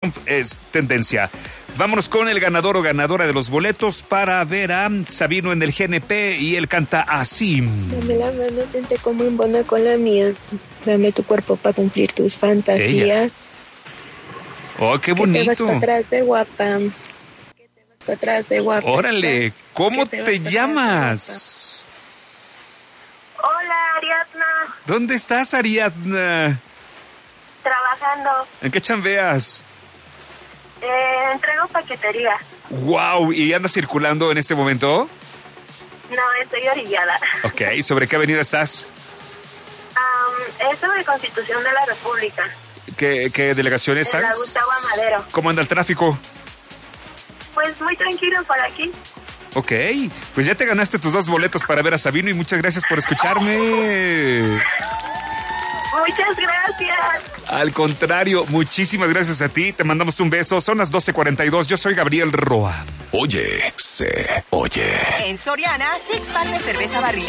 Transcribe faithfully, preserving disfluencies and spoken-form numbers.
es tendencia. Vámonos con el ganador o ganadora de los boletos para ver a Sabino en el G N P y él canta así. Dame la mano, siente como embona con la mía. Dame tu cuerpo para cumplir tus fantasías. Ella. Oh, qué bonito. Que te vas para atrás de guapa. Que te vas para atrás de guapa. Órale, Estás. ¿cómo Que te, te llamas? Hola, Ariadna. ¿Dónde estás, Ariadna? Trabajando. ¿En qué chambeas? Eh, entrego paquetería. Wow, ¿y andas circulando en este momento? No, estoy orillada. Ok, ¿sobre qué avenida estás? Um, es sobre Constitución de la República. ¿Qué, qué delegación es? En la Gustavo Amadero. ¿Cómo anda el tráfico? Pues muy tranquilo por aquí. Ok, pues ya te ganaste tus dos boletos para ver a Sabino y muchas gracias por escucharme. Muchas gracias. Al contrario, muchísimas gracias a ti. Te mandamos un beso. Son las doce cuarenta y dos. Yo soy Gabriel Roa. Oye, se oye. En Soriana, six pack de cerveza barril